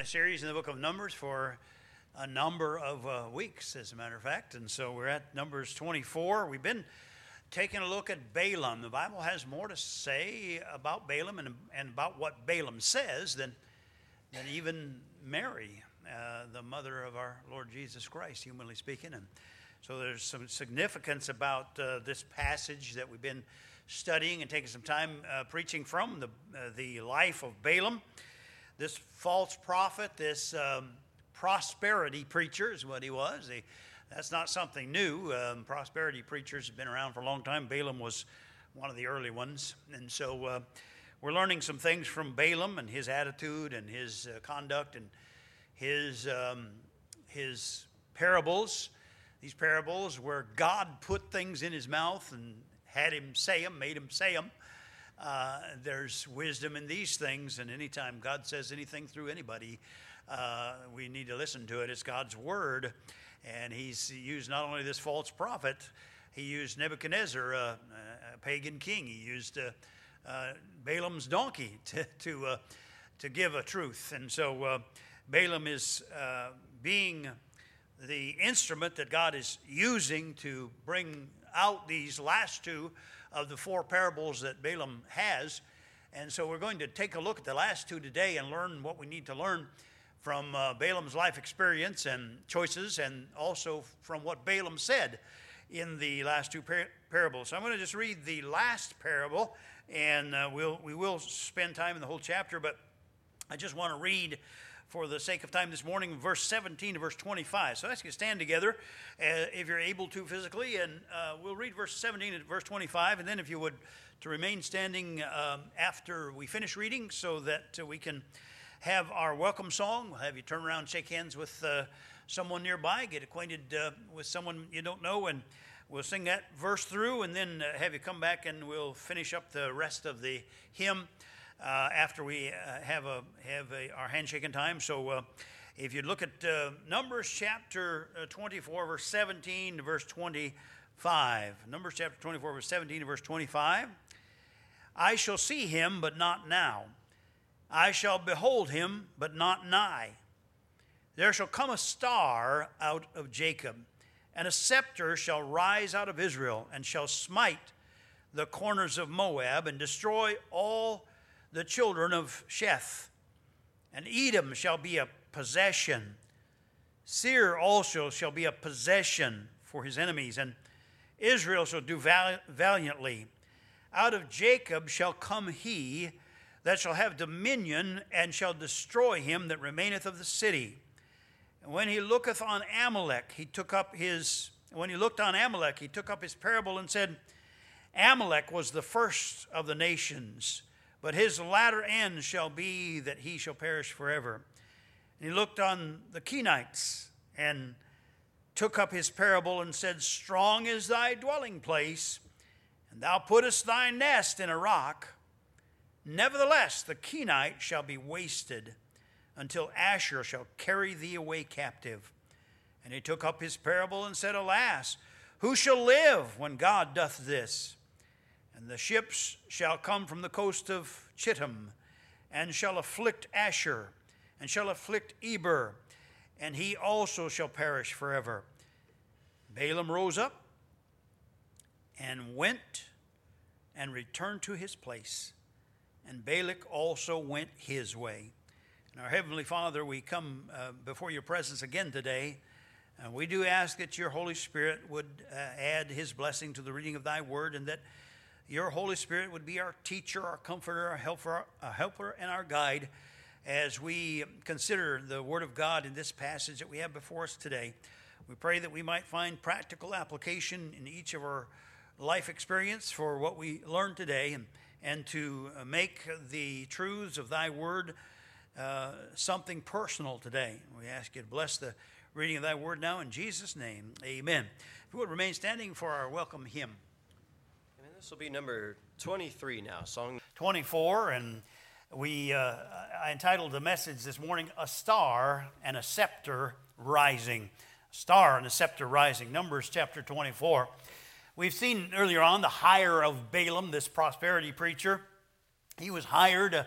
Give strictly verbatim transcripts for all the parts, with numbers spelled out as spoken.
a series in the book of Numbers for a number of uh, weeks, as a matter of fact. And so we're at Numbers twenty-four. We've been taking a look at Balaam. The Bible has more to say about Balaam and, and about what Balaam says than, than even Mary, uh, the mother of our Lord Jesus Christ, humanly speaking. And so there's some significance about uh, this passage that we've been studying and taking some time uh, preaching from, the, uh, the life of Balaam. This false prophet, this um, prosperity preacher is what he was. He, that's not something new. Um, prosperity preachers have been around for a long time. Balaam was one of the early ones. And so uh, we're learning some things from Balaam and his attitude and his uh, conduct and his, um, his parables. These parables where God put things in his mouth and had him say them, made him say them. Uh, there's wisdom in these things, and anytime God says anything through anybody, uh, we need to listen to it. It's God's word, and he's used not only this false prophet, he used Nebuchadnezzar, uh, a pagan king. He used uh, uh, Balaam's donkey to to, uh, to give a truth. And so uh, Balaam is uh, being the instrument that God is using to bring out these last two of the four parables that Balaam has. And so we're going to take a look at the last two today and learn what we need to learn from uh, Balaam's life experience and choices, and also from what Balaam said in the last two par- parables. So I'm going to just read the last parable, and uh, we'll, we will spend time in the whole chapter, but I just want to read, for the sake of time this morning, verse seventeen to verse twenty-five. So I ask you to stand together uh, if you're able to physically, and uh, we'll read verse seventeen to verse twenty-five, and then if you would, to remain standing um, after we finish reading so that uh, we can have our welcome song. We'll have you turn around, shake hands with uh, someone nearby, get acquainted uh, with someone you don't know, and we'll sing that verse through, and then uh, have you come back and we'll finish up the rest of the hymn Uh, after we uh, have a have a, our handshaking time. So uh, if you look at uh, Numbers chapter uh, twenty-four, verse seventeen to verse twenty-five. Numbers chapter twenty-four, verse seventeen to verse twenty-five. I shall see him, but not now. I shall behold him, but not nigh. There shall come a star out of Jacob, and a scepter shall rise out of Israel, and shall smite the corners of Moab, and destroy all the children of Sheth. And Edom shall be a possession. Seir also shall be a possession for his enemies, and Israel shall do val- valiantly. Out of Jacob shall come he that shall have dominion, and shall destroy him that remaineth of the city. And when he looketh on Amalek, he took up his, when he looked on Amalek, he took up his parable and said, Amalek was the first of the nations, but his latter end shall be that he shall perish forever. And he looked on the Kenites and took up his parable and said, Strong is thy dwelling place, and thou puttest thy nest in a rock. Nevertheless, the Kenite shall be wasted until Asher shall carry thee away captive. And he took up his parable and said, Alas, who shall live when God doth this? And the ships shall come from the coast of Chittim, and shall afflict Asher, and shall afflict Eber, and he also shall perish forever. Balaam rose up, and went, and returned to his place. And Balak also went his way. And our Heavenly Father, we come uh, before your presence again today, and we do ask that your Holy Spirit would uh, add his blessing to the reading of thy word, and that your Holy Spirit would be our teacher, our comforter, our helper, our helper, and our guide as we consider the Word of God in this passage that we have before us today. We pray that we might find practical application in each of our life experience for what we learned today, and, and to make the truths of thy Word uh, something personal today. We ask you to bless the reading of thy Word now in Jesus' name. Amen. If you would remain standing for our welcome hymn. This will be number twenty-three now, song twenty-four, and we uh, I entitled the message this morning, A Star and a Scepter Rising. A star and a scepter rising. Numbers chapter twenty-four. We've seen earlier on the hire of Balaam, this prosperity preacher. He was hired. Uh,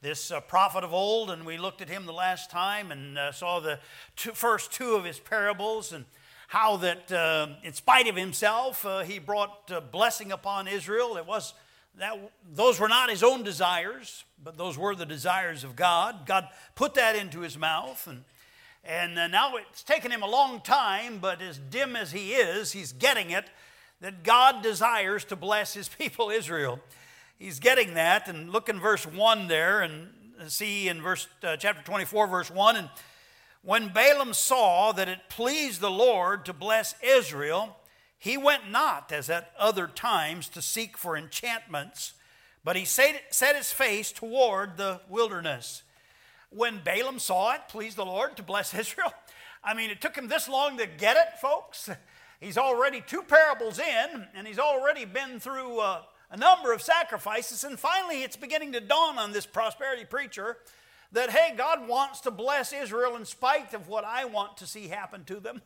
this uh, prophet of old, and we looked at him the last time and uh, saw the two, first two of his parables, and how that uh, in spite of himself, uh, he brought uh, blessing upon Israel. It was that those were not his own desires, but those were the desires of God. God put that into his mouth, and and uh, now it's taken him a long time, but as dim as he is, he's getting it, that God desires to bless his people Israel. He's getting that, and look in verse one there, and see in verse uh, chapter twenty-four, verse one, and when Balaam saw that it pleased the Lord to bless Israel, he went not, as at other times, to seek for enchantments, but he set his face toward the wilderness. When Balaam saw it pleased the Lord to bless Israel, I mean, it took him this long to get it, folks. He's already two parables in, and he's already been through uh, a number of sacrifices, and finally it's beginning to dawn on this prosperity preacher that, hey, God wants to bless Israel in spite of what I want to see happen to them.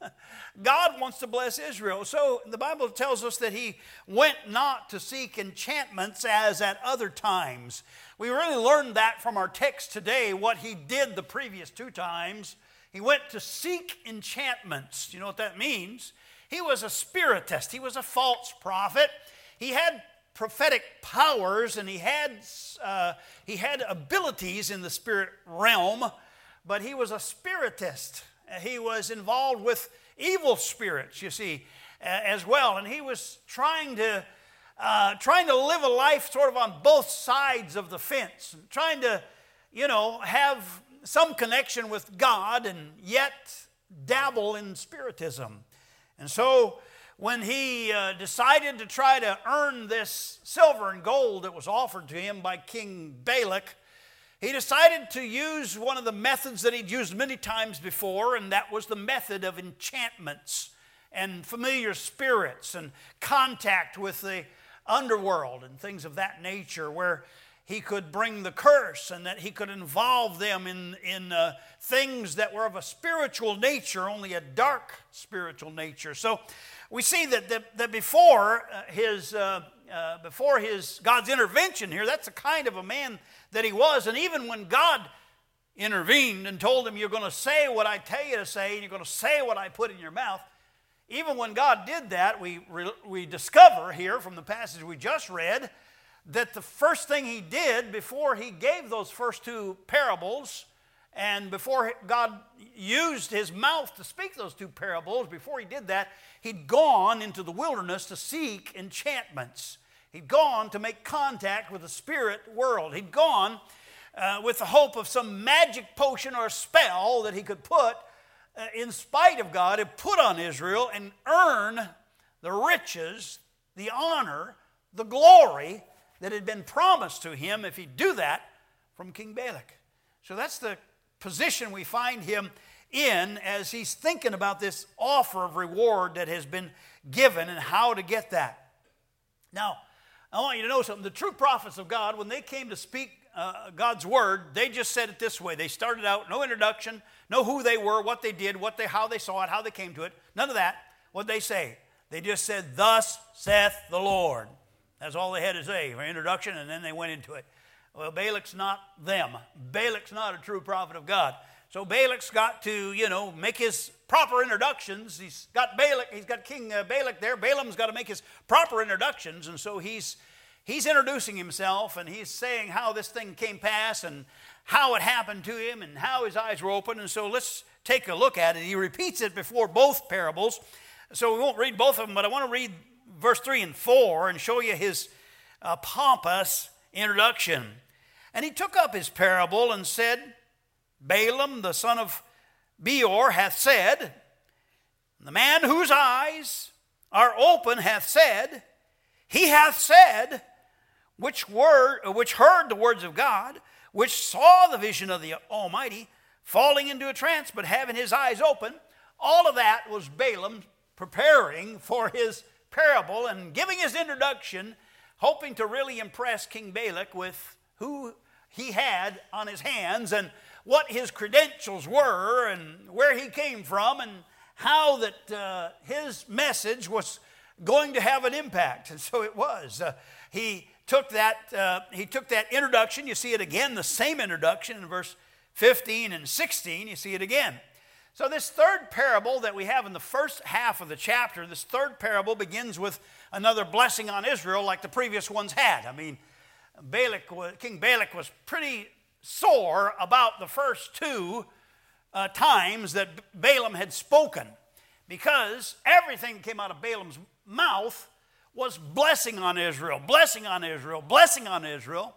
God wants to bless Israel. So the Bible tells us that he went not to seek enchantments as at other times. We really learned that from our text today, what he did the previous two times. He went to seek enchantments. You know what that means? He was a spiritist. He was a false prophet. He had prophetic powers, and he had uh, he had abilities in the spirit realm, but he was a spiritist. He was involved with evil spirits, you see, uh, as well, and he was trying to uh, trying to live a life sort of on both sides of the fence, trying to, you know, have some connection with God and yet dabble in spiritism. And so when he uh, decided to try to earn this silver and gold that was offered to him by King Balak, he decided to use one of the methods that he'd used many times before, and that was the method of enchantments and familiar spirits and contact with the underworld and things of that nature, where he could bring the curse and that he could involve them in, in uh, things that were of a spiritual nature, only a dark spiritual nature. So we see that, that, that before his uh, uh, before his God's intervention here, that's the kind of a man that he was. And even when God intervened and told him, you're going to say what I tell you to say, and you're going to say what I put in your mouth, even when God did that, we we discover here from the passage we just read that the first thing he did before he gave those first two parables, and before God used his mouth to speak those two parables, before he did that, he'd gone into the wilderness to seek enchantments. He'd gone to make contact with the spirit world. He'd gone uh, with the hope of some magic potion or spell that he could put, uh, in spite of God, and put on Israel and earn the riches, the honor, the glory that had been promised to him if he'd do that from King Balak. So that's the position we find him in as he's thinking about this offer of reward that has been given and how to get that. Now, I want you to know something. The true prophets of God, when they came to speak uh, God's word, they just said it this way. They started out, no introduction, no who they were, what they did, what they, how they saw it, how they came to it. None of that. What they say? They just said, thus saith the Lord. That's all they had to say for introduction, and then they went into it. Well, Balak's not them. Balak's not a true prophet of God. So Balak's got to, you know, make his proper introductions. He's got Balak, he's got King uh, Balak there. Balaam's got to make his proper introductions, and so he's he's introducing himself, and he's saying how this thing came past and how it happened to him and how his eyes were open. And so let's take a look at it. He repeats it before both parables, so we won't read both of them, but I want to read verse three and four and show you his uh, pompous introduction. And he took up his parable and said, Balaam the son of Beor hath said, the man whose eyes are open hath said, he hath said, which word, which heard the words of God, which saw the vision of the Almighty, falling into a trance, but having his eyes open. All of that was Balaam preparing for his parable and giving his introduction, hoping to really impress King Balak with who he had on his hands and what his credentials were and where he came from and how that uh, his message was going to have an impact. And so it was. Uh, he took that, uh, he took that introduction. You see it again, the same introduction in verse fifteen and sixteen. You see it again. So this third parable that we have in the first half of the chapter, this third parable begins with another blessing on Israel like the previous ones had. I mean, Balak was, King Balak was pretty sore about the first two uh, times that Balaam had spoken, because everything that came out of Balaam's mouth was blessing on Israel, blessing on Israel, blessing on Israel,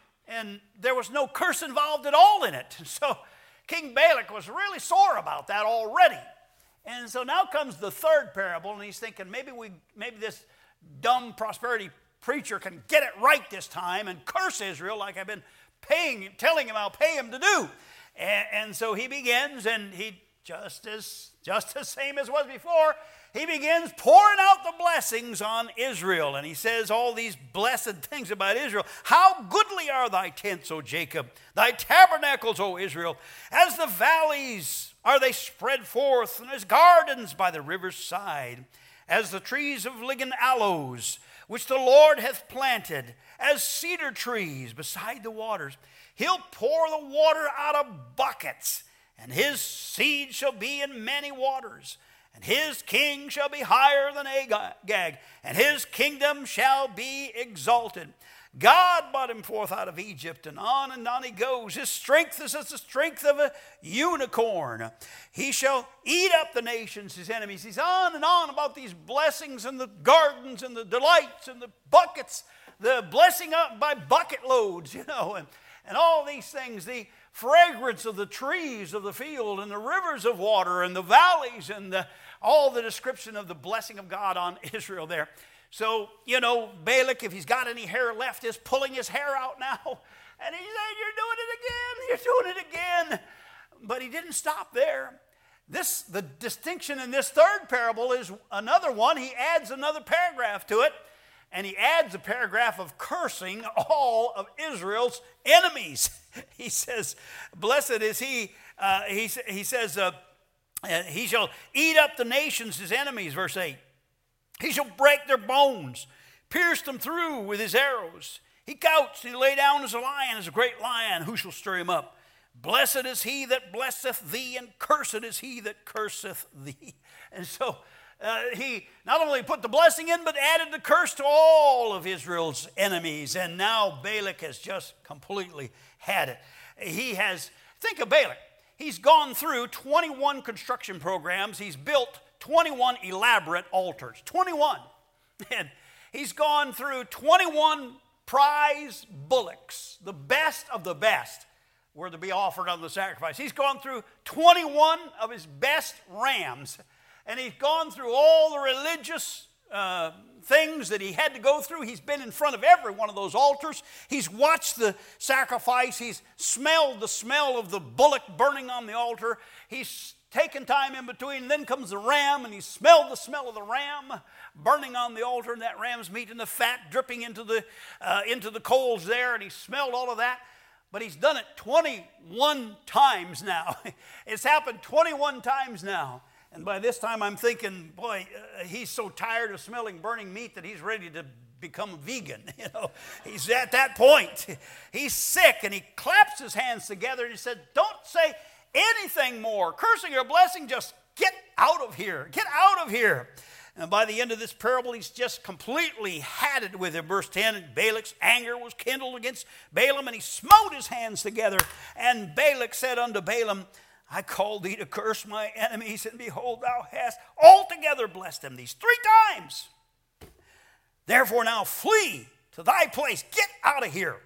and there was no curse involved at all in it. So King Balak was really sore about that already. And so now comes the third parable, and he's thinking, maybe we, maybe this dumb prosperity preacher can get it right this time and curse Israel like I've been paying, telling him I'll pay him to do. And, and so he begins, and he just as just the same as was before, he begins pouring out the blessings on Israel. And he says all these blessed things about Israel. How goodly are thy tents, O Jacob, thy tabernacles, O Israel. As the valleys are they spread forth, and as gardens by the river's side. As the trees of ligand aloes, which the Lord hath planted, as cedar trees beside the waters. He'll pour the water out of buckets, and his seed shall be in many waters. And his king shall be higher than Agag, and his kingdom shall be exalted. God brought him forth out of Egypt, and on and on he goes. His strength is as the strength of a unicorn. He shall eat up the nations, his enemies. He's on and on about these blessings and the gardens and the delights and the buckets, the blessing up by bucket loads, you know, and, and all these things, the fragrance of the trees of the field and the rivers of water and the valleys and the, all the description of the blessing of God on Israel there. So, you know, Balak, if he's got any hair left, is pulling his hair out now. And he's saying, you're doing it again, you're doing it again. But he didn't stop there. This, the distinction in this third parable is another one. He adds another paragraph to it. And he adds a paragraph of cursing all of Israel's enemies. He says, blessed is he, uh, he, he says, uh, he shall eat up the nations, his enemies, verse eight. He shall break their bones, pierce them through with his arrows. He couched, he lay down as a lion, as a great lion. Who shall stir him up? Blessed is he that blesseth thee, and cursed is he that curseth thee. And so uh, he not only put the blessing in, but added the curse to all of Israel's enemies. And now Balak has just completely had it. He has, think of Balak. He's gone through twenty-one construction programs. He's built twenty-one elaborate altars, twenty-one. And he's gone through twenty-one prize bullocks, the best of the best, were to be offered on the sacrifice. He's gone through twenty-one of his best rams, and he's gone through all the religious uh, things that he had to go through. He's been in front of every one of those altars. He's watched the sacrifice. He's smelled the smell of the bullock burning on the altar. He's taken time in between, and then comes the ram, and he smelled the smell of the ram burning on the altar, and that ram's meat and the fat dripping into the, uh, into the coals there, and he smelled all of that. But he's done it twenty-one times now. It's happened twenty-one times now. And by this time I'm thinking, boy, uh, he's so tired of smelling burning meat that he's ready to become a vegan. You know, he's at that point. He's sick, and he claps his hands together and he said, don't say anything more. Cursing or blessing, just get out of here. Get out of here. And by the end of this parable, he's just completely had it with him. Verse ten, and Balak's anger was kindled against Balaam, and he smote his hands together. And Balak said unto Balaam, I called thee to curse my enemies, and behold, thou hast altogether blessed them these three times. Therefore now flee to thy place. Get out of here.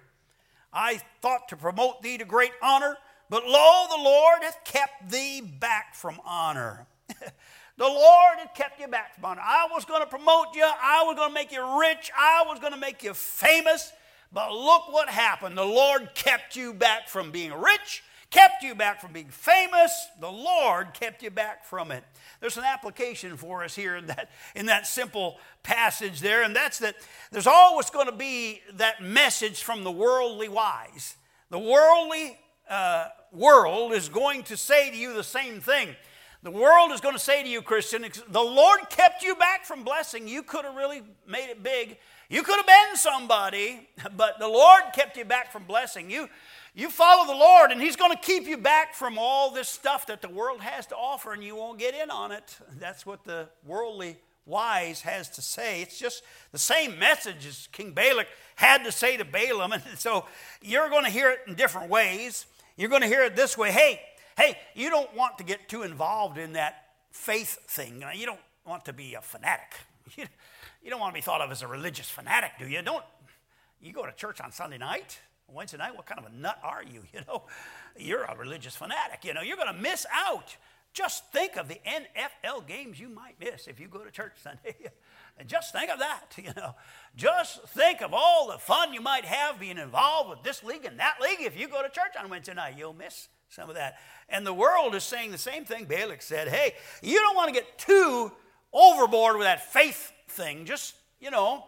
I thought to promote thee to great honor, but lo, the Lord hath kept thee back from honor. The Lord had kept you back from honor. I was going to promote you. I was going to make you rich. I was going to make you famous. But look what happened. The Lord kept you back from being rich, kept you back from being famous. The Lord kept you back from it. There's an application for us here in that, in that simple passage there, and that's that there's always going to be that message from the worldly wise. The worldly uh, world is going to say to you the same thing. The world is going to say to you, Christian, the Lord kept you back from blessing. You could have really made it big. You could have been somebody, but the Lord kept you back from blessing. You, you follow the Lord, and He's going to keep you back from all this stuff that the world has to offer, and you won't get in on it. That's what the worldly wise has to say. It's just the same message as King Balak had to say to Balaam, and so you're going to hear it in different ways. You're going to hear it this way. Hey, hey, you don't want to get too involved in that faith thing. You don't want to be a fanatic. You, you don't want to be thought of as a religious fanatic, do you? Don't. You go to church on Sunday night, Wednesday night. What kind of a nut are you? You know, you're a religious fanatic. You know, you're going to miss out. Just think of the N F L games you might miss if you go to church Sunday. And just think of that, you know. Just think of all the fun you might have being involved with this league and that league. If you go to church on Wednesday night, you'll miss some of that. And the world is saying the same thing. Balak said, hey, you don't want to get too overboard with that faith thing. Just, you know,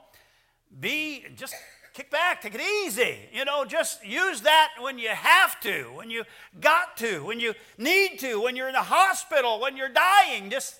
be, just kick back, take it easy. You know, just use that when you have to, when you got to, when you need to, when you're in the hospital, when you're dying. Just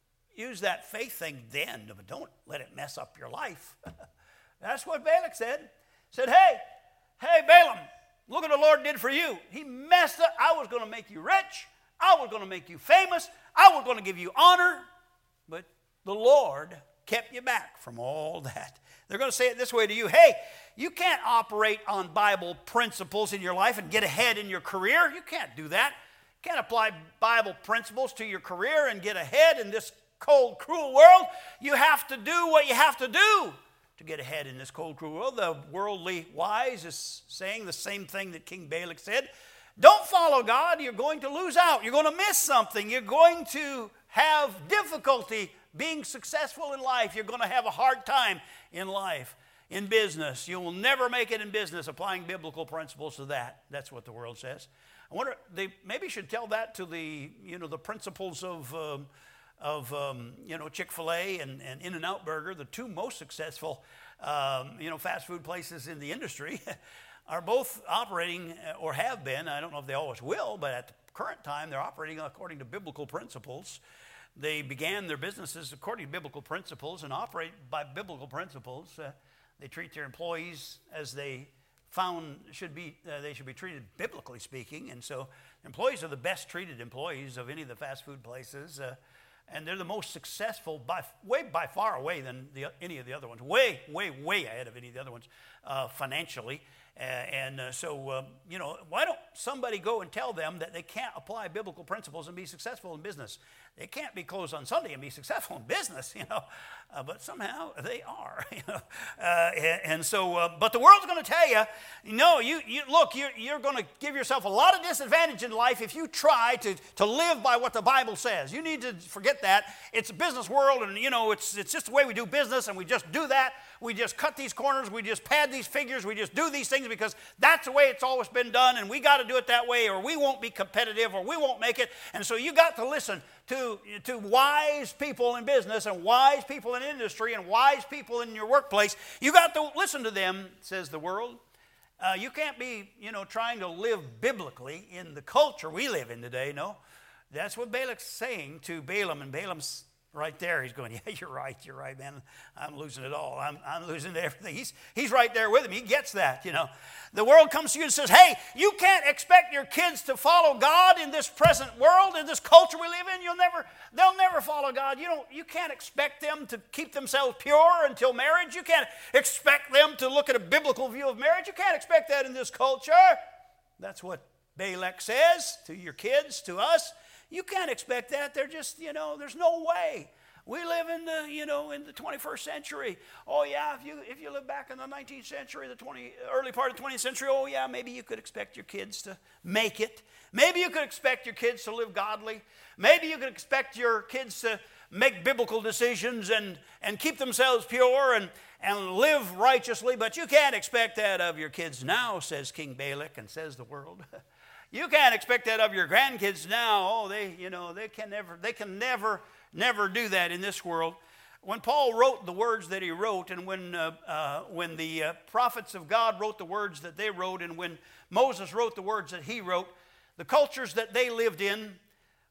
use that faith thing then, but don't let it mess up your life. That's what Balak said. Said, hey, hey, Balaam, look what the Lord did for you. He messed up. I was going to make you rich. I was going to make you famous. I was going to give you honor. But the Lord kept you back from all that. They're going to say it this way to you. Hey, you can't operate on Bible principles in your life and get ahead in your career. You can't do that. You can't apply Bible principles to your career and get ahead in this cold, cruel world. You have to do what you have to do to get ahead in this cold, cruel world. The worldly wise is saying the same thing that King Balak said. Don't follow God. You're going to lose out. You're going to miss something. You're going to have difficulty being successful in life. You're going to have a hard time in life, in business. You will never make it in business applying biblical principles to that. That's what the world says. I wonder, they maybe should tell that to the, you know, the principles of, um, of um, you know, Chick-fil-A and, and In-N-Out Burger, the two most successful, um, you know, fast food places in the industry, are both operating, or have been, I don't know if they always will, but at the current time, they're operating according to biblical principles. They began their businesses according to biblical principles and operate by biblical principles. Uh, they treat their employees as they found should be, uh, they should be treated biblically speaking. And so employees are the best treated employees of any of the fast food places. Uh, and they're the most successful by way by far away than the, any of the other ones. Way, way, way ahead of any of the other ones uh, financially. Uh, and uh, so, uh, you know, why don't somebody go and tell them that they can't apply biblical principles and be successful in business? They can't be closed on Sunday and be successful in business, you know, uh, but somehow they are, you know. Uh, and, and so, uh, but the world's going to tell you, no, you, you look, you're, you're going to give yourself a lot of disadvantage in life if you try to, to live by what the Bible says. You need to forget that. It's a business world, and, you know, it's, it's just the way we do business, and we just do that. We just cut these corners. We just pad these figures. We just do these things because that's the way it's always been done, and we got to do it that way, or we won't be competitive, or we won't make it. And so you got to listen to, to wise people in business and wise people in industry and wise people in your workplace. You got to listen to them, says the world. Uh, you can't be, you know, trying to live biblically in the culture we live in today. No, that's what Balak's saying to Balaam, and Balaam's right there. He's going, yeah, you're right, you're right, man. I'm losing it all. I'm, I'm losing everything. He's, he's right there with him. He gets that, you know. The world comes to you and says, hey, you can't expect your kids to follow God in this present world, in this culture we live in. You'll never, they'll never follow God. You don't, you can't expect them to keep themselves pure until marriage. You can't expect them to look at a biblical view of marriage. You can't expect that in this culture. That's what Balak says to your kids, to us. You can't expect that. They're just, you know, there's no way. We live in the, you know, in the twenty-first century. Oh, yeah, if you if you live back in the nineteenth century, the twenty, early part of the twentieth century, oh, yeah, maybe you could expect your kids to make it. Maybe you could expect your kids to live godly. Maybe you could expect your kids to make biblical decisions and, and keep themselves pure and, and live righteously. But you can't expect that of your kids now, says King Balak, and says the world. You can't expect that of your grandkids now. Oh, they, you know, they can never, they can never, never do that in this world. When Paul wrote the words that he wrote, and when uh, uh, when the uh, prophets of God wrote the words that they wrote, and when Moses wrote the words that he wrote, the cultures that they lived in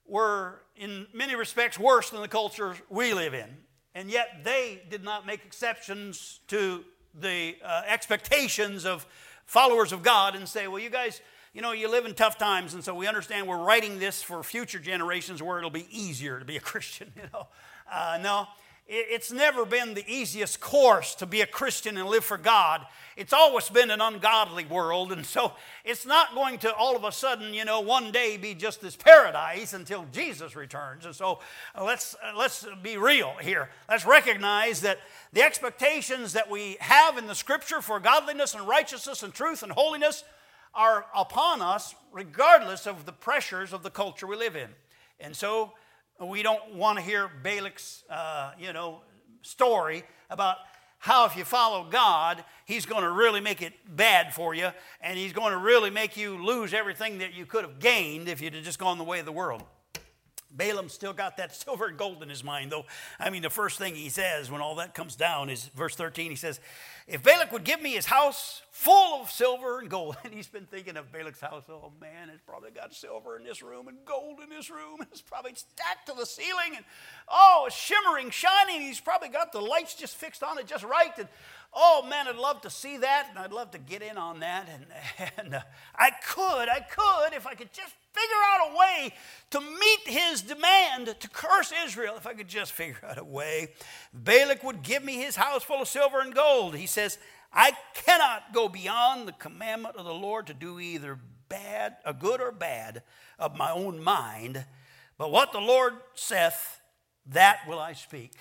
were in many respects worse than the culture we live in. And yet they did not make exceptions to the uh, expectations of followers of God and say, well, you guys, you know, you live in tough times, and so we understand we're writing this for future generations where it'll be easier to be a Christian, you know. Uh, no, it, it's never been the easiest course to be a Christian and live for God. It's always been an ungodly world, and so it's not going to all of a sudden, you know, one day be just this paradise until Jesus returns. And so uh, let's uh, let's be real here. Let's recognize that the expectations that we have in the Scripture for godliness and righteousness and truth and holiness are upon us regardless of the pressures of the culture we live in. And so we don't want to hear Balak's, uh, you know, story about how if you follow God, he's going to really make it bad for you, and he's going to really make you lose everything that you could have gained if you'd have just gone the way of the world. Balaam still got that silver and gold in his mind, though. I mean, the first thing he says when all that comes down is verse thirteen. He says, if Balak would give me his house full of silver and gold. And he's been thinking of Balak's house. Oh, man, it's probably got silver in this room and gold in this room. It's probably stacked to the ceiling. And, oh, it's shimmering, shining. He's probably got the lights just fixed on it just right. And, oh, man, I'd love to see that. And I'd love to get in on that. And, and uh, I could, I could, if I could just figure out a way to meet his demand to curse Israel. If I could just figure out a way. Balak would give me his house full of silver and gold. He says, I cannot go beyond the commandment of the Lord to do either bad, a good or bad of my own mind. But what the Lord saith, that will I speak.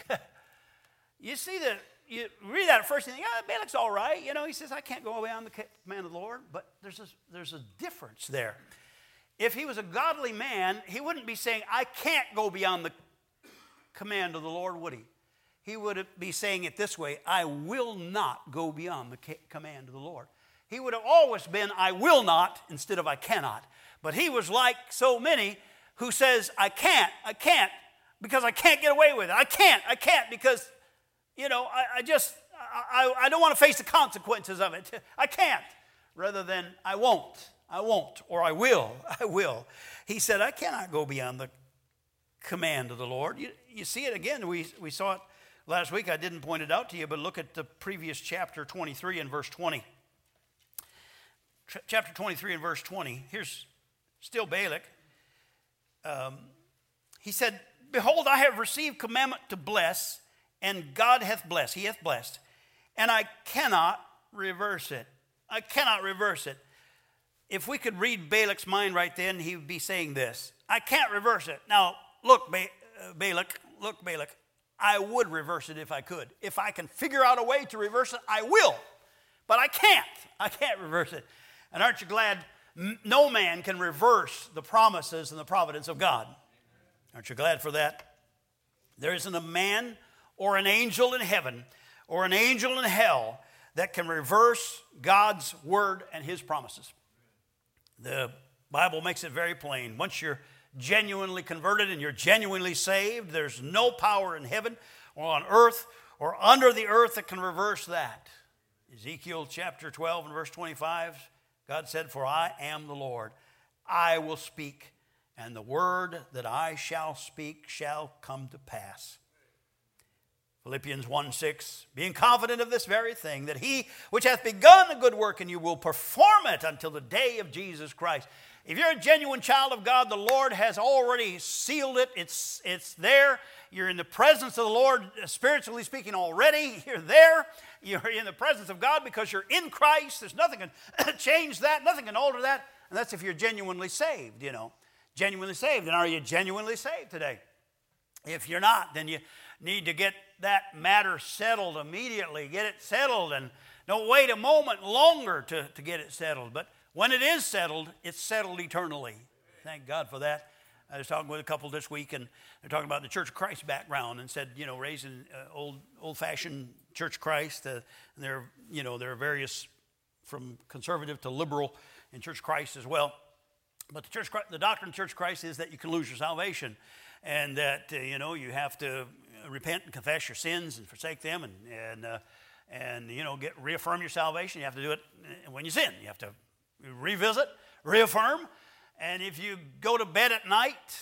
You see that, you read that at first and you think, oh, Balak's all right. You know, he says, I can't go beyond the command of the Lord. But there's a, there's a difference there. If he was a godly man, he wouldn't be saying, I can't go beyond the command of the Lord, would he? He would be saying it this way, I will not go beyond the command of the Lord. He would have always been, I will not, instead of I cannot. But he was like so many who says, I can't, I can't, because I can't get away with it. I can't, I can't, because, you know, I, I just, I, I don't want to face the consequences of it. I can't, rather than I won't. I won't, or I will, I will. He said, I cannot go beyond the command of the Lord. You, you see it again. We, we saw it last week. I didn't point it out to you, but look at the previous chapter twenty-three and verse twenty. Ch- chapter twenty-three and verse twenty. Here's still Balak. Um, he said, behold, I have received commandment to bless, and God hath blessed. He hath blessed. And I cannot reverse it. I cannot reverse it. If we could read Balak's mind right then, he would be saying this. I can't reverse it. Now, look, ba- uh, Balak, look, Balak, I would reverse it if I could. If I can figure out a way to reverse it, I will. But I can't. I can't reverse it. And aren't you glad m- no man can reverse the promises and the providence of God? Aren't you glad for that? There isn't a man or an angel in heaven or an angel in hell that can reverse God's word and his promises. The Bible makes it very plain. Once you're genuinely converted and you're genuinely saved, there's no power in heaven or on earth or under the earth that can reverse that. Ezekiel chapter twelve and verse twenty-five, God said, for I am the Lord. I will speak, and the word that I shall speak shall come to pass. Philippians one six, being confident of this very thing, that he which hath begun a good work in you will perform it until the day of Jesus Christ. If you're a genuine child of God, the Lord has already sealed it. It's, it's there. You're in the presence of the Lord, spiritually speaking, already. You're there. You're in the presence of God because you're in Christ. There's nothing can change that. Nothing can alter that. And that's if you're genuinely saved, you know. Genuinely saved. And are you genuinely saved today? If you're not, then you need to get that matter settled immediately. Get it settled and don't wait a moment longer to, to get it settled. But when it is settled, it's settled eternally. Thank God for that. I was talking with a couple this week, and they're talking about the Church of Christ background, and said, you know, raised in uh, old, old-fashioned Church of Christ. Uh, and there, you know, there are various from conservative to liberal in Church of Christ as well. But the Church, the doctrine of Church of Christ is that you can lose your salvation, and that uh, you know you have to repent and confess your sins and forsake them, and and uh, and you know get reaffirm your salvation. You have to do it when you sin. You have to revisit, reaffirm, and if you go to bed at night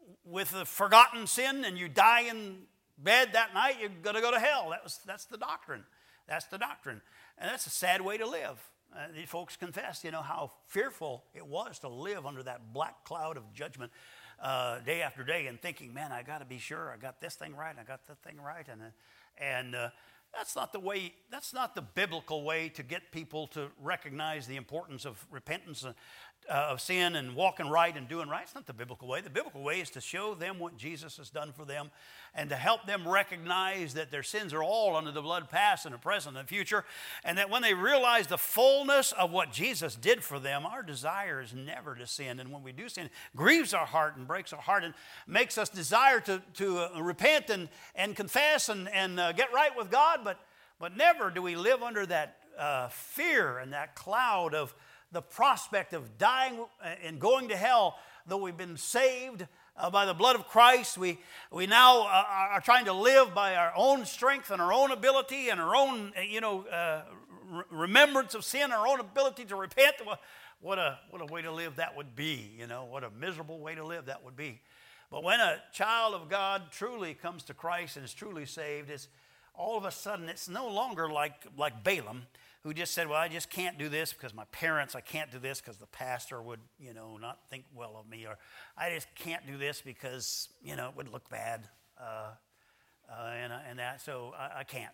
with a forgotten sin and you die in bed that night, you're going to go to hell. That was, that's the doctrine. That's the doctrine. And that's a sad way to live. Uh, these folks confessed, you know, how fearful it was to live under that black cloud of judgment uh, day after day and thinking, man, I got to be sure I got this thing right, I got that thing right. And, uh, and uh, that's not the way, that's not the biblical way to get people to recognize the importance of repentance uh, of sin and walking right and doing right. It's not the biblical way. The biblical way is to show them what Jesus has done for them and to help them recognize that their sins are all under the blood, past and the present and the future, and that when they realize the fullness of what Jesus did for them, our desire is never to sin. And when we do sin, it grieves our heart and breaks our heart and makes us desire to, to uh, repent and, and confess and, and uh, get right with God, but, but never do we live under that uh, fear and that cloud of the prospect of dying and going to hell. Though we've been saved uh, by the blood of Christ, we, we now uh, are trying to live by our own strength and our own ability and our own, you know, uh, re- remembrance of sin, our own ability to repent. What a, what a way to live that would be, you know, what a miserable way to live that would be. But when a child of God truly comes to Christ and is truly saved, it's all of a sudden it's no longer like, like Balaam, who just said, well, I just can't do this because my parents, I can't do this because the pastor would, you know, not think well of me, or I just can't do this because, you know, it would look bad, uh, uh, and, and that, so I, I can't.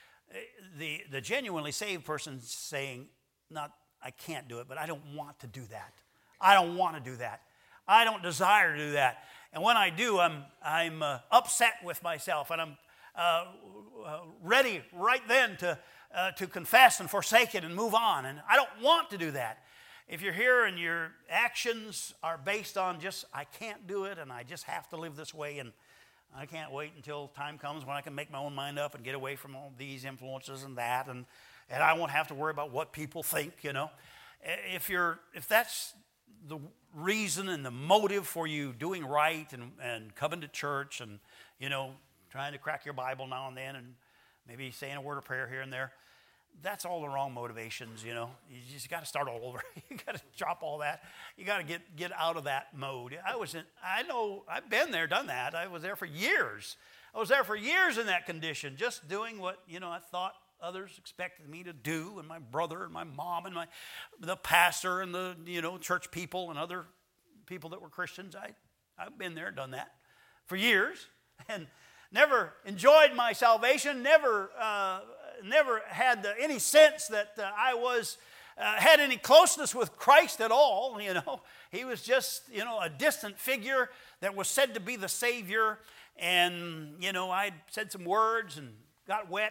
The, the genuinely saved person saying, not, I can't do it, but I don't want to do that. I don't want to do that. I don't desire to do that. And when I do, I'm, I'm uh, upset with myself, and I'm uh, uh, ready right then to Uh, to confess and forsake it and move on. And I don't want to do that. If you're here and your actions are based on just, I can't do it and I just have to live this way and I can't wait until time comes when I can make my own mind up and get away from all these influences and that, and, and I won't have to worry about what people think, you know. If you're, if that's the reason and the motive for you doing right and, and coming to church and, you know, trying to crack your Bible now and then and maybe saying a word of prayer here and there, that's all the wrong motivations, you know. You just got to start all over. You got to drop all that. You got to get get out of that mode. I was in, I know, I've been there, done that. I was there for years. I was there for years in that condition, just doing what, you know, I thought others expected me to do, and my brother and my mom and my the pastor and the, you know, church people and other people that were Christians. I, I've been there, done that for years, and never enjoyed my salvation, never uh, never had uh, any sense that uh, I was uh, had any closeness with Christ at all, you know. He was just, you know, a distant figure that was said to be the Savior, and, you know, I'd said some words and got wet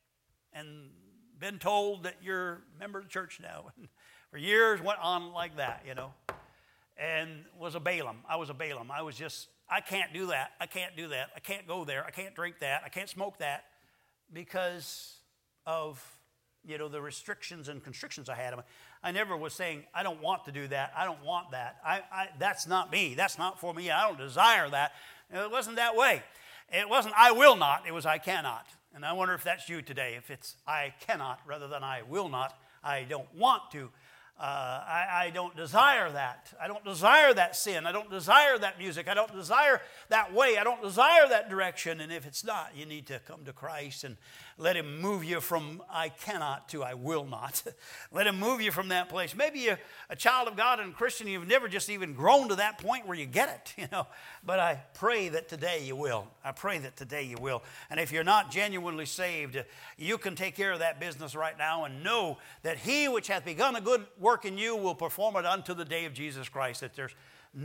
and been told that you're a member of the church now. And for years went on like that, you know, and was a Balaam. I was a Balaam. I was just, I can't do that. I can't do that. I can't go there. I can't drink that. I can't smoke that because of, you know, the restrictions and constrictions I had. I never was saying, I don't want to do that. I don't want that. I, I, that's not me. That's not for me. I don't desire that. It wasn't that way. It wasn't I will not. It was I cannot. And I wonder if that's you today. If it's I cannot rather than I will not. I don't want to. Uh, I, I don't desire that. I don't desire that sin. I don't desire that music. I don't desire that way. I don't desire that direction. And if it's not, you need to come to Christ and let Him move you from I cannot to I will not. Let Him move you from that place. Maybe you're a child of God and a Christian, you've never just even grown to that point where you get it, you know. But I pray that today you will. I pray that today you will. And if you're not genuinely saved, you can take care of that business right now and know that He which hath begun a good work in you will perform it unto the day of Jesus Christ. That there's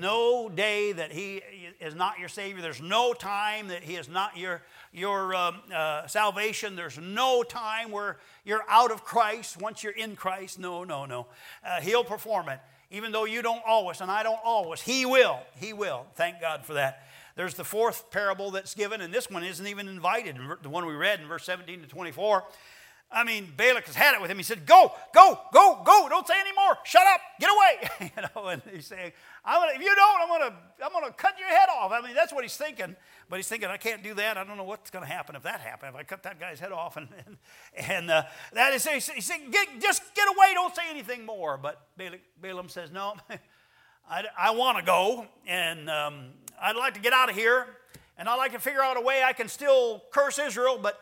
no day that He is not your Savior. There's no time that He is not your, your um, uh, salvation. There's no time where you're out of Christ once you're in Christ. No, no, no. Uh, He'll perform it. Even though you don't always, and I don't always, He will. He will. Thank God for that. There's the fourth parable that's given, and this one isn't even invited. The one we read in verse seventeen to twenty-four. I mean, Balak has had it with him. He said, go, go, go, go. Don't say any more. Shut up. Get away. You know, and he's saying, I'm gonna, if you don't, I'm going to I'm gonna cut your head off. I mean, that's what he's thinking. But he's thinking, I can't do that. I don't know what's going to happen if that happens. If I cut that guy's head off. And and, and uh, that is, he's saying, get, just get away. Don't say anything more. But Balak, Balaam says, no, I, I want to go. And um, I'd like to get out of here, and I'd like to figure out a way I can still curse Israel, but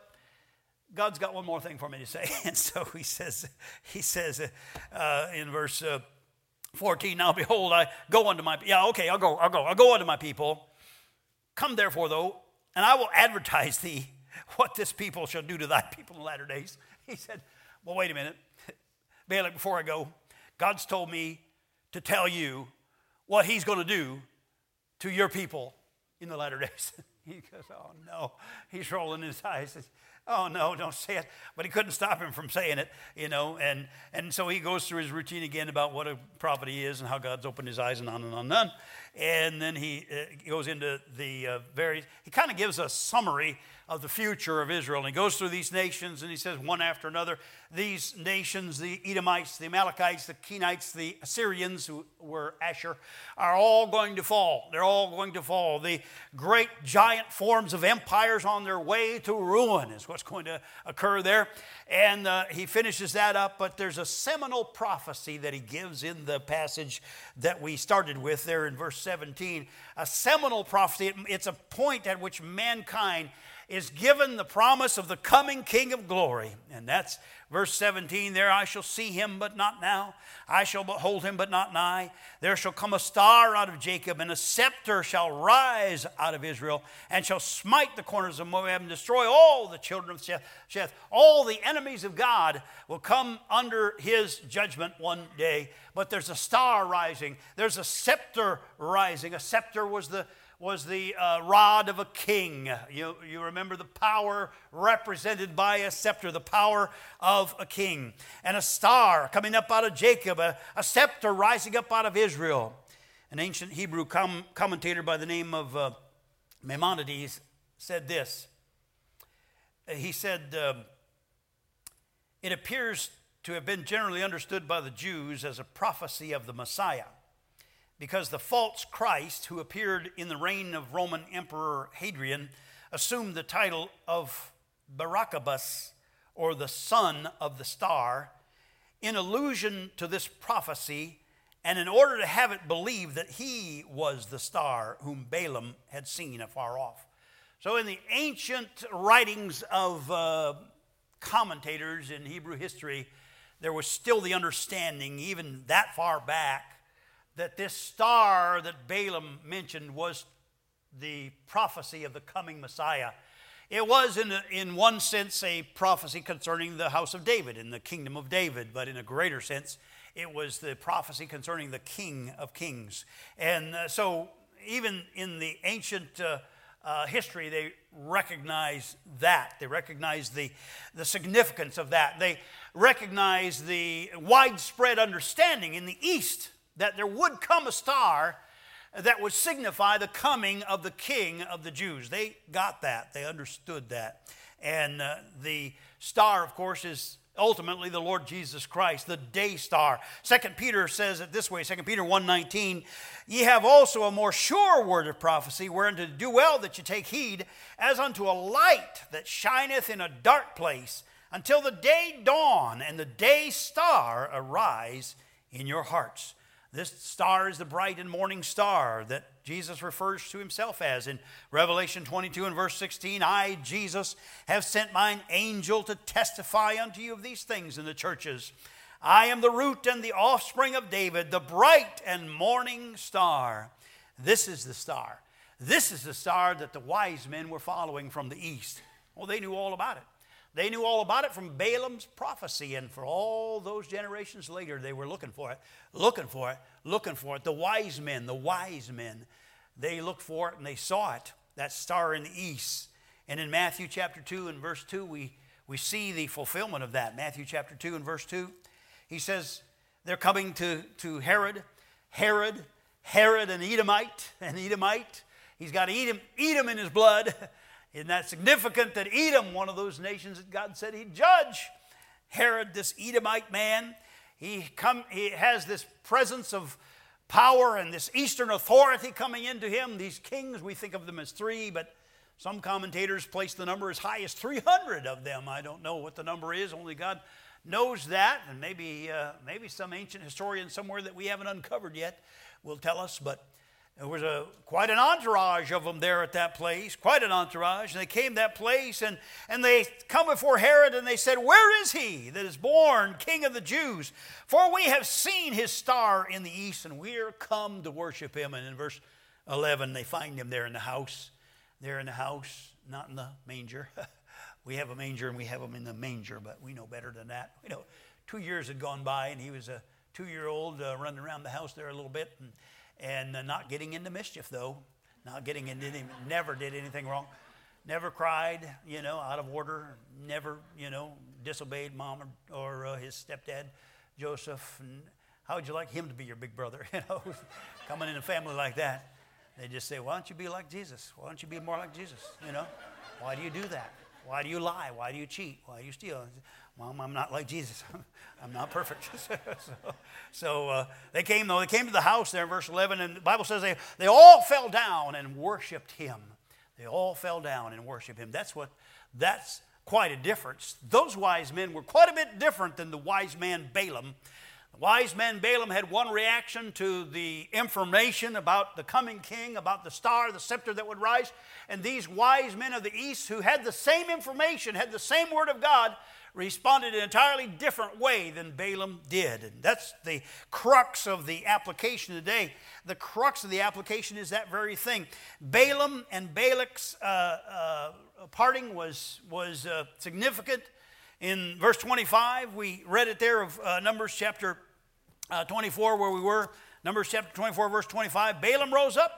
God's got one more thing for me to say. And so he says, he says uh, in verse uh, fourteen, now behold, I go unto my, yeah, okay, I'll go, I'll go, I'll go unto my people. Come therefore, though, and I will advertise thee what this people shall do to thy people in the latter days. He said, well, wait a minute. Balak, before I go, God's told me to tell you what he's going to do to your people in the latter days. He goes, oh, no. He's rolling his eyes. Says, oh, no, don't say it. But he couldn't stop him from saying it, you know. And, and so he goes through his routine again about what a prophet he is and how God's opened his eyes and on and on and on. And then he uh, goes into the uh, very, he kind of gives a summary of the future of Israel. And he goes through these nations and he says one after another, these nations, the Edomites, the Amalekites, the Kenites, the Assyrians, who were Asher, are all going to fall. They're all going to fall. The great giant forms of empires on their way to ruin is what's going to occur there. And uh, he finishes that up, but there's a seminal prophecy that he gives in the passage that we started with there in verse seventeen. A seminal prophecy, it's a point at which mankind is given the promise of the coming King of glory. And that's verse seventeen there. I shall see him, but not now. I shall behold him, but not nigh. There shall come a star out of Jacob, and a scepter shall rise out of Israel, and shall smite the corners of Moab, and destroy all the children of Sheth. All the enemies of God will come under his judgment one day. But there's a star rising. There's a scepter rising. A scepter was the was the uh, rod of a king. You, you remember the power represented by a scepter, the power of a king. And a star coming up out of Jacob, a, a scepter rising up out of Israel. An ancient Hebrew com- commentator by the name of uh, Maimonides said this. He said, uh, it appears to have been generally understood by the Jews as a prophecy of the Messiah, because the false Christ, who appeared in the reign of Roman Emperor Hadrian, assumed the title of Barabbas, or the son of the star, in allusion to this prophecy, and in order to have it believed that he was the star whom Balaam had seen afar off. So in the ancient writings of uh, commentators in Hebrew history, there was still the understanding, even that far back, that this star that Balaam mentioned was the prophecy of the coming Messiah. It was, in, a, in one sense, a prophecy concerning the house of David and the kingdom of David, but in a greater sense, it was the prophecy concerning the King of Kings. And uh, so even in the ancient uh, uh, history, they recognize that. They recognize the, the significance of that. They recognize the widespread understanding in the East that there would come a star that would signify the coming of the King of the Jews. They got that. They understood that. And uh, the star, of course, is ultimately the Lord Jesus Christ, the day star. Second Peter says it this way, Second Peter one nineteen, ye have also a more sure word of prophecy, wherein to do well that you take heed, as unto a light that shineth in a dark place, until the day dawn and the day star arise in your hearts. This star is the bright and morning star that Jesus refers to himself as. In Revelation twenty-two and verse sixteen, I, Jesus, have sent mine angel to testify unto you of these things in the churches. I am the root and the offspring of David, the bright and morning star. This is the star. This is the star that the wise men were following from the east. Well, they knew all about it. They knew all about it from Balaam's prophecy, and for all those generations later, they were looking for it, looking for it, looking for it. The wise men, the wise men, they looked for it and they saw it, that star in the east. And in Matthew chapter two and verse two, we, we see the fulfillment of that. Matthew chapter two and verse two, he says, they're coming to, to Herod, Herod, Herod, an Edomite, an Edomite. He's got Edom, Edom in his blood. Isn't that significant that Edom, one of those nations that God said he'd judge? Herod, this Edomite man, he, come, he has this presence of power and this eastern authority coming into him. These kings, we think of them as three, but some commentators place the number as high as three hundred of them. I don't know what the number is. Only God knows that, and maybe, uh, maybe some ancient historian somewhere that we haven't uncovered yet will tell us. But There was a quite an entourage of them there at that place, quite an entourage. And they came to that place, and, and they come before Herod, and they said, "Where is he that is born King of the Jews? For we have seen his star in the east, and we are come to worship him." And in verse eleven, they find him there in the house. There in the house, not in the manger. We have a manger, and we have him in the manger, but we know better than that. We know two years had gone by, and he was a two-year-old uh, running around the house there a little bit, and And uh, not getting into mischief, though. Not getting into anything. Never did anything wrong. Never cried, you know, out of order. Never, you know, disobeyed mom or, or uh, his stepdad, Joseph. And how would you like him to be your big brother? You know, coming in a family like that. They just say, "Why don't you be like Jesus? Why don't you be more like Jesus? You know, why do you do that? Why do you lie? Why do you cheat? Why do you steal?" "Mom, I'm not like Jesus. I'm not perfect." so so uh, they came, though. They came to the house there in verse eleven, and the Bible says they, they all fell down and worshiped him. They all fell down and worshiped him. That's what, that's quite a difference. Those wise men were quite a bit different than the wise man Balaam. The wise man Balaam had one reaction to the information about the coming king, about the star, the scepter that would rise. And these wise men of the east who had the same information, had the same word of God, responded in an entirely different way than Balaam did. And that's the crux of the application today. The crux of the application is that very thing. Balaam and Balak's uh, uh, parting was, was uh, significant. In verse twenty-five, we read it there of uh, Numbers chapter uh, twenty-four, where we were. Numbers chapter twenty-four, verse twenty-five. Balaam rose up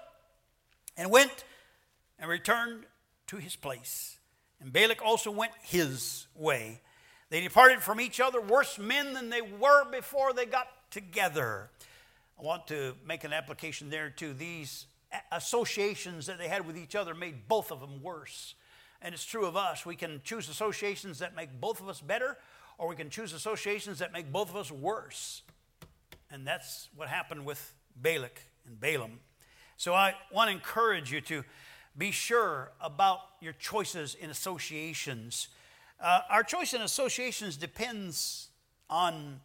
and went and returned to his place. And Balak also went his way. They departed from each other worse men than they were before they got together. I want to make an application there too. These associations that they had with each other made both of them worse. And it's true of us. We can choose associations that make both of us better, or we can choose associations that make both of us worse. And that's what happened with Balak and Balaam. So I want to encourage you to be sure about your choices in associations. Uh, our choice in associations depends on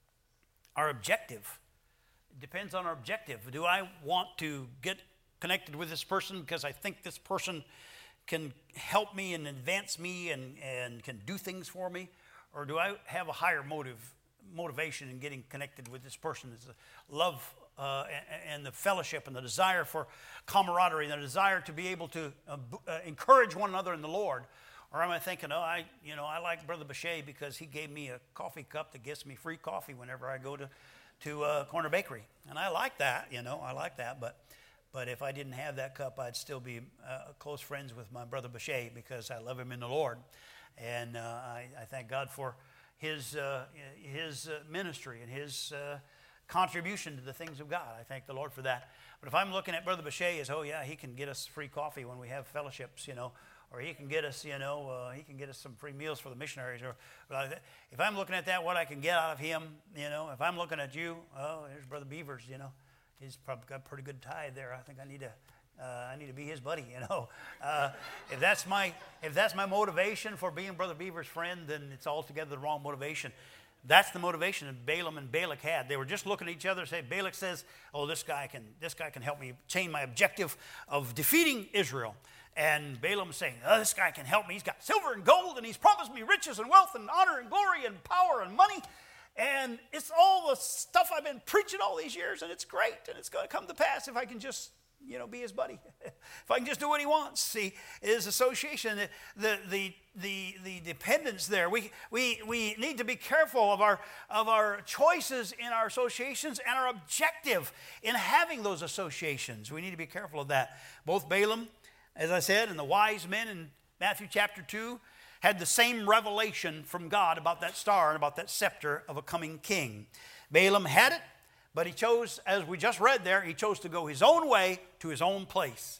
our objective. It depends on our objective. Do I want to get connected with this person because I think this person can help me and advance me and, and can do things for me? Or do I have a higher motive, motivation in getting connected with this person? It's the love uh, and, and the fellowship and the desire for camaraderie and the desire to be able to uh, uh, encourage one another in the Lord. Or am I thinking, oh, I, you know, I like Brother Bechet because he gave me a coffee cup that gets me free coffee whenever I go to, to uh, Corner Bakery. And I like that, you know, I like that. But but if I didn't have that cup, I'd still be uh, close friends with my Brother Bechet because I love him in the Lord. And uh, I, I thank God for his, uh, his uh, ministry and his uh, contribution to the things of God. I thank the Lord for that. But if I'm looking at Brother Bechet as, oh, yeah, he can get us free coffee when we have fellowships, you know, or he can get us, you know, uh, he can get us some free meals for the missionaries. Or, or like that. If I'm looking at that, what I can get out of him, you know, if I'm looking at you, oh, there's Brother Beavers, you know, he's probably got a pretty good tithe there. I think I need to, uh, I need to be his buddy, you know. Uh, if that's my, if that's my motivation for being Brother Beaver's friend, then it's altogether the wrong motivation. That's the motivation that Balaam and Balak had. They were just looking at each other and say, Balak says, oh, this guy can, this guy can help me attain my objective of defeating Israel. And Balaam saying, oh, this guy can help me. He's got silver and gold, and he's promised me riches and wealth and honor and glory and power and money. And it's all the stuff I've been preaching all these years, and it's great, and it's going to come to pass if I can just, you know, be his buddy. If I can just do what he wants. See, his association, the the the the dependence there. We we we need to be careful of our of our choices in our associations and our objective in having those associations. We need to be careful of that. Both Balaam, as I said, and the wise men in Matthew chapter two had the same revelation from God about that star and about that scepter of a coming king. Balaam had it, but he chose, as we just read there, he chose to go his own way to his own place.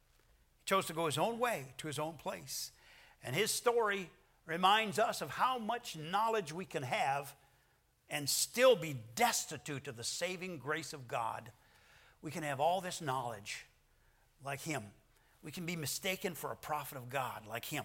He chose to go his own way to his own place. And his story reminds us of how much knowledge we can have and still be destitute of the saving grace of God. We can have all this knowledge like him. We can be mistaken for a prophet of God like him.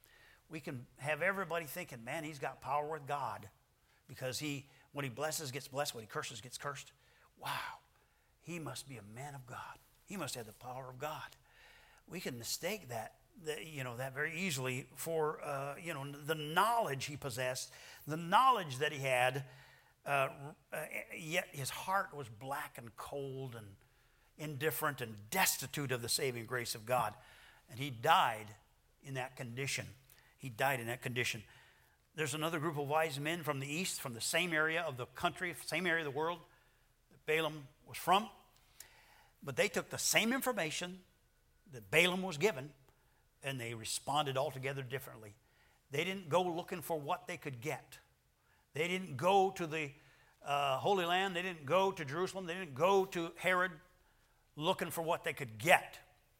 We can have everybody thinking, man, he's got power with God because he, when he blesses, gets blessed. When he curses, gets cursed. Wow, he must be a man of God. He must have the power of God. We can mistake that, that you know, that very easily for, uh, you know, the knowledge he possessed, the knowledge that he had, uh, uh, yet his heart was black and cold and indifferent and destitute of the saving grace of God. And he died in that condition. He died in that condition. There's another group of wise men from the east, from the same area of the country, same area of the world that Balaam was from. But they took the same information that Balaam was given, and they responded altogether differently. They didn't go looking for what they could get. They didn't go to the uh, Holy Land. They didn't go to Jerusalem. They didn't go to Herod looking for what they could get.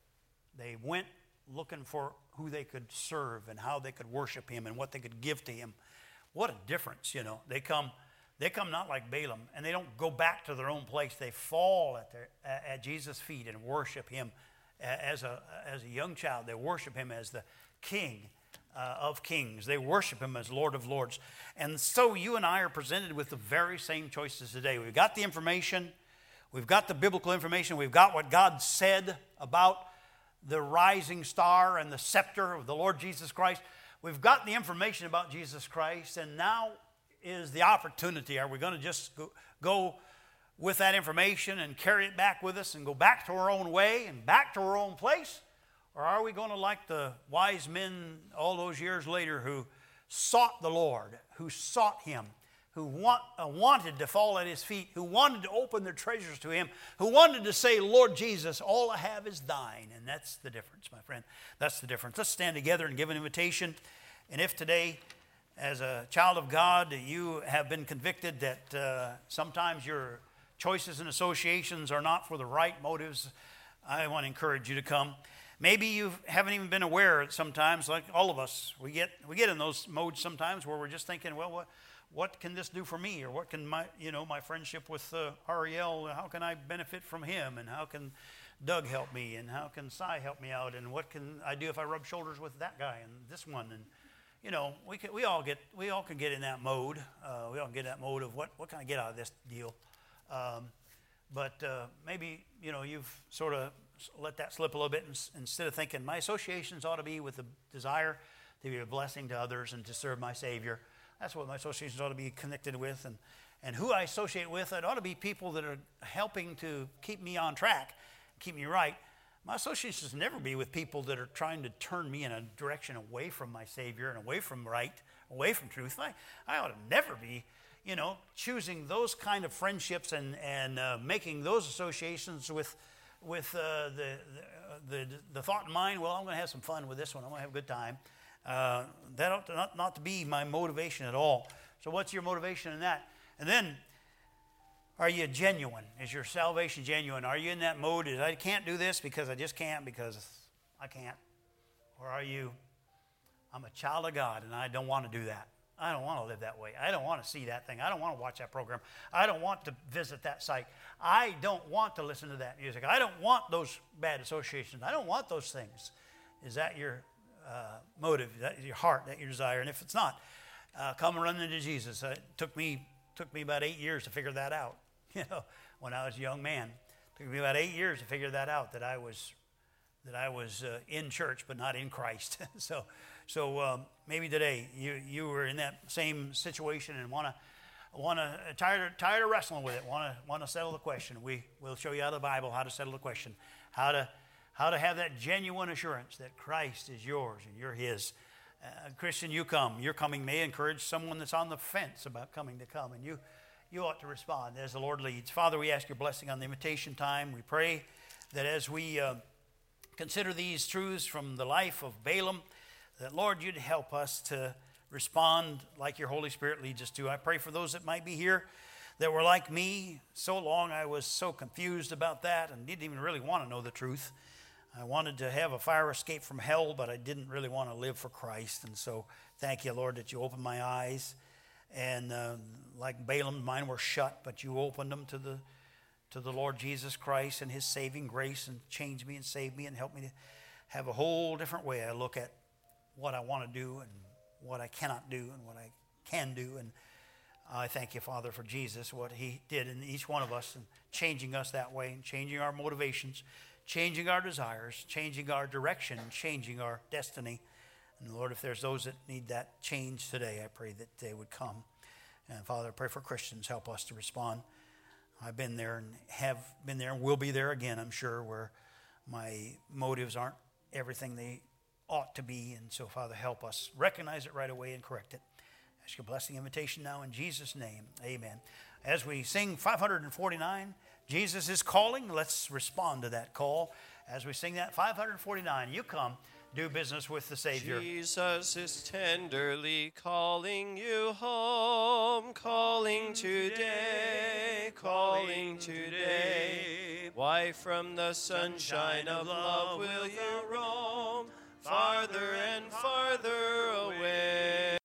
They went looking for who they could serve and how they could worship him and what they could give to him. What a difference, you know. They come, they come not like Balaam, and they don't go back to their own place. They fall at, their, at Jesus' feet and worship him as a, as a young child. They worship him as the King uh, of kings. They worship him as Lord of lords. And so you and I are presented with the very same choices today. We've got the information. We've got the biblical information. We've got what God said about the rising star and the scepter of the Lord Jesus Christ. We've got the information about Jesus Christ, and now is the opportunity. Are we going to just go, go with that information and carry it back with us and go back to our own way and back to our own place? Or are we going to, like the wise men all those years later who sought the Lord, who sought him, who want, uh, wanted to fall at his feet, who wanted to open their treasures to him, who wanted to say, Lord Jesus, all I have is thine. And that's the difference, my friend. That's the difference. Let's stand together and give an invitation. And if today, as a child of God, you have been convicted that uh, sometimes your choices and associations are not for the right motives, I want to encourage you to come. Maybe you haven't even been aware sometimes, like all of us, we get we get in those modes sometimes where we're just thinking, well, what What can this do for me? Or what can my, you know, my friendship with uh, Ariel, how can I benefit from him? And how can Doug help me? And how can Cy help me out? And what can I do if I rub shoulders with that guy and this one? And, you know, we can, we all get we all can get in that mode. Uh, we all get in that mode of what, what can I get out of this deal? Um, but uh, maybe, you know, you've sort of let that slip a little bit, and, instead of thinking my associations ought to be with the desire to be a blessing to others and to serve my Savior. That's what my associations ought to be connected with. And, and who I associate with, it ought to be people that are helping to keep me on track, keep me right. My associations never be with people that are trying to turn me in a direction away from my Savior and away from right, away from truth. I, I ought to never be, you know, choosing those kind of friendships and, and uh, making those associations with, with uh, the, the, the, the thought in mind, well, I'm going to have some fun with this one. I'm going to have a good time. Uh, that ought to not, not to be my motivation at all. So what's your motivation in that? And then, are you genuine? Is your salvation genuine? Are you in that mode? Is I can't do this because I just can't because I can't? Or are you, I'm a child of God and I don't want to do that. I don't want to live that way. I don't want to see that thing. I don't want to watch that program. I don't want to visit that site. I don't want to listen to that music. I don't want those bad associations. I don't want those things. Is that your Uh, motive, that is your heart, that your desire? And if it's not, uh, come running to Jesus. Uh, it took me took me about eight years to figure that out. You know, when I was a young man, it took me about eight years to figure that out. That I was that I was uh, in church, but not in Christ. so, so um, maybe today you you were in that same situation and want to want to tired tired of wrestling with it. Want to want to settle the question. We will show you out of the Bible how to settle the question. How to How to have that genuine assurance that Christ is yours and you're his. Uh, Christian, you come. Your coming may encourage someone that's on the fence about coming to come, and you, you ought to respond as the Lord leads. Father, we ask your blessing on the invitation time. We pray that as we uh, consider these truths from the life of Balaam, that, Lord, you'd help us to respond like your Holy Spirit leads us to. I pray for those that might be here that were like me. So long I was so confused about that and didn't even really want to know the truth. I wanted to have a fire escape from hell, but I didn't really want to live for Christ. And so thank you, Lord, that you opened my eyes. And uh, like Balaam, mine were shut, but you opened them to the to the Lord Jesus Christ and his saving grace, and changed me and saved me and helped me to have a whole different way I look at what I want to do and what I cannot do and what I can do. And I thank you, Father, for Jesus, what he did in each one of us, and changing us that way and changing our motivations, changing our desires, changing our direction, changing our destiny. And Lord, if there's those that need that change today, I pray that they would come. And Father, I pray for Christians. Help us to respond. I've been there and have been there and will be there again, I'm sure, where my motives aren't everything they ought to be. And so, Father, help us recognize it right away and correct it. I ask your blessing invitation now in Jesus' name. Amen. As we sing five hundred forty-nine, Jesus is calling. Let's respond to that call. As we sing that five hundred forty-nine, you come, do business with the Savior. Jesus is tenderly calling you home, calling today, calling today. Why from the sunshine of love will you roam, farther and farther away?